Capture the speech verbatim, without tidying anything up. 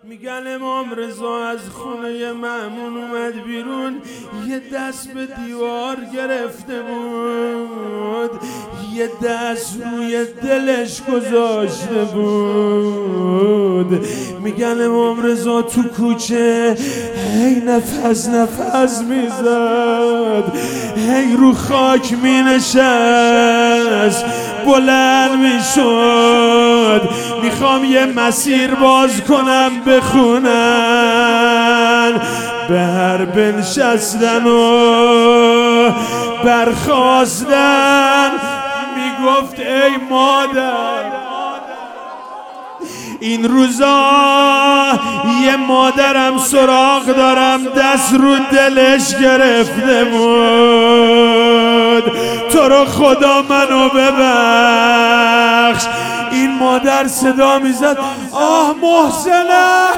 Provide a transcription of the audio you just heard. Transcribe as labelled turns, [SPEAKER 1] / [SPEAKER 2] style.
[SPEAKER 1] میگن امام رضا از خونه مأمون اومد بیرون، یه دست به دیوار گرفته بود، یه دست روی دلش گذاشته بود. میگن امام رضا تو کوچه هی نفس نفس میزد، هی رو خاک مینشست، بلند میشد. میخوام یه مسیر باز کنم بخونن، به هر بنشستن و برخاستن میگفت ای مادر. این روزا یه مادرم سراغ دارم دست رو دلش گرفته بود، تو رو خدا منو ببخش. این مادر صدا میزد آه محسنه،